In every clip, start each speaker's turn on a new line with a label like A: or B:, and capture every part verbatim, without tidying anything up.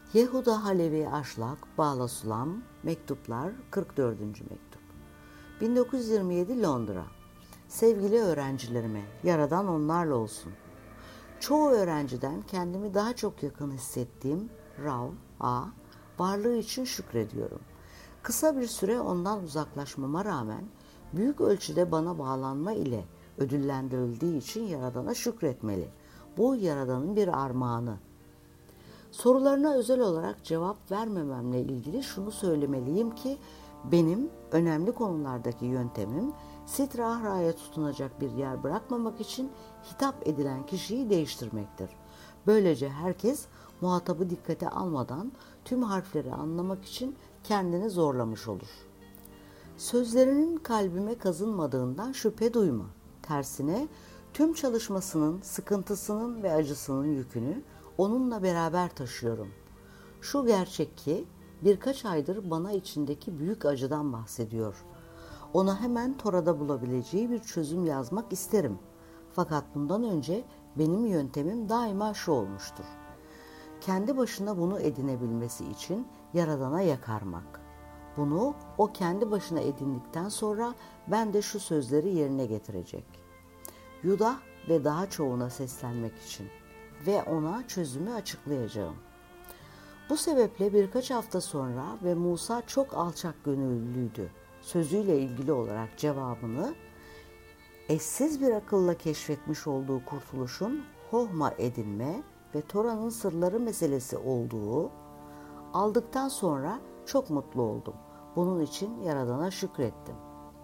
A: Yehuda Halevi Aşlak, Bağla Sulam, Mektuplar, kırk dördüncü mektup. bin dokuz yüz yirmi yedi Londra. Sevgili öğrencilerime, Yaradan onlarla olsun. Çoğu öğrenciden kendimi daha çok yakın hissettiğim Rav A. varlığı için şükrediyorum. Kısa bir süre ondan uzaklaşmama rağmen büyük ölçüde bana bağlanma ile ödüllendirildiği için Yaradan'a şükretmeli. Bu Yaradan'ın bir armağanı. Sorularına özel olarak cevap vermememle ilgili şunu söylemeliyim ki benim önemli konulardaki yöntemim Sitra Ahra'ya tutunacak bir yer bırakmamak için hitap edilen kişiyi değiştirmektir. Böylece herkes muhatabı dikkate almadan tüm harfleri anlamak için kendini zorlamış olur. Sözlerinin kalbime kazınmadığından şüphe duyma. Tersine tüm çalışmasının, sıkıntısının ve acısının yükünü onunla beraber taşıyorum. Şu gerçek ki birkaç aydır bana içindeki büyük acıdan bahsediyor. Ona hemen Tora'da bulabileceği bir çözüm yazmak isterim. Fakat bundan önce benim yöntemim daima şu olmuştur. Kendi başına bunu edinebilmesi için Yaradan'a yakarmak. Bunu o kendi başına edindikten sonra ben de şu sözleri yerine getirecek. Yudah ve daha çoğuna seslenmek için ve ona çözümü açıklayacağım. Bu sebeple birkaç hafta sonra ve Musa çok alçak gönüllüydü sözüyle ilgili olarak cevabını eşsiz bir akılla keşfetmiş olduğu kurtuluşun hohma edinme ve Tora'nın sırları meselesi olduğu aldıktan sonra çok mutlu oldum. Bunun için Yaradan'a şükrettim.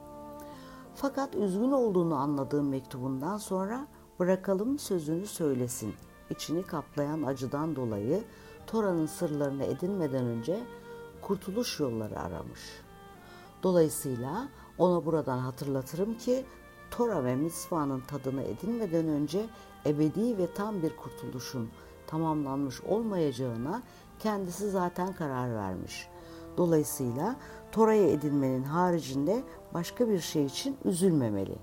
A: Fakat üzgün olduğunu anladığım mektubundan sonra bırakalım sözünü söylesin. İçini kaplayan acıdan dolayı Tora'nın sırlarını edinmeden önce kurtuluş yolları aramış. Dolayısıyla ona buradan hatırlatırım ki Tora ve Mitzvah'nın tadını edinmeden önce ebedi ve tam bir kurtuluşun tamamlanmış olmayacağına kendisi zaten karar vermiş. Dolayısıyla Tora'yı edinmenin haricinde başka bir şey için üzülmemeli.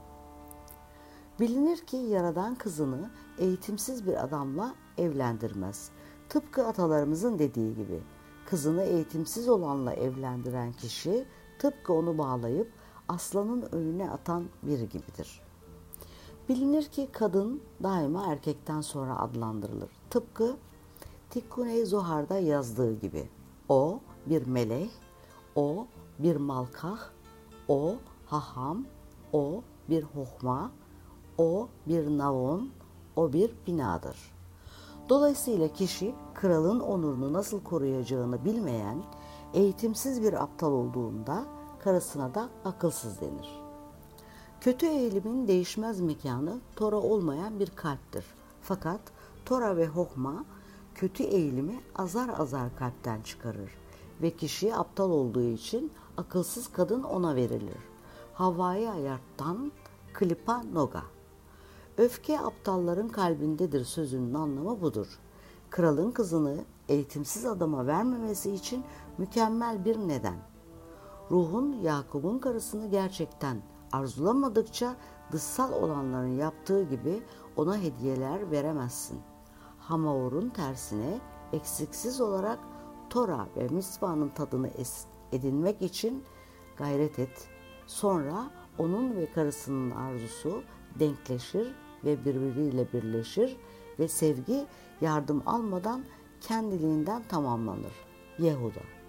A: Bilinir ki Yaradan kızını eğitimsiz bir adamla evlendirmez. Tıpkı atalarımızın dediği gibi kızını eğitimsiz olanla evlendiren kişi tıpkı onu bağlayıp aslanın önüne atan biri gibidir. Bilinir ki kadın daima erkekten sonra adlandırılır. Tıpkı Tikkun-i Zohar'da yazdığı gibi. O bir melek, o bir malkah, o haham, o bir hohma, o bir navon, o bir binadır. Dolayısıyla kişi kralın onurunu nasıl koruyacağını bilmeyen, eğitimsiz bir aptal olduğunda karısına da akılsız denir. Kötü eğilimin değişmez mekanı Tora olmayan bir kalptir. Fakat Tora ve Hohma kötü eğilimi azar azar kalpten çıkarır ve kişi aptal olduğu için akılsız kadın ona verilir. Havva'yı ayarttan klipa noga. Öfke aptalların kalbindedir sözünün anlamı budur. Kralın kızını eğitimsiz adama vermemesi için mükemmel bir neden. Ruhun Yakup'un karısını gerçekten arzulamadıkça dışsal olanların yaptığı gibi ona hediyeler veremezsin. Hamaor'un tersine eksiksiz olarak Tora ve Mitzvah'nın tadını edinmek için gayret et. Sonra onun ve karısının arzusu denkleşir ve birbiriyle birleşir ve sevgi yardım almadan kendiliğinden tamamlanır. Yehuda.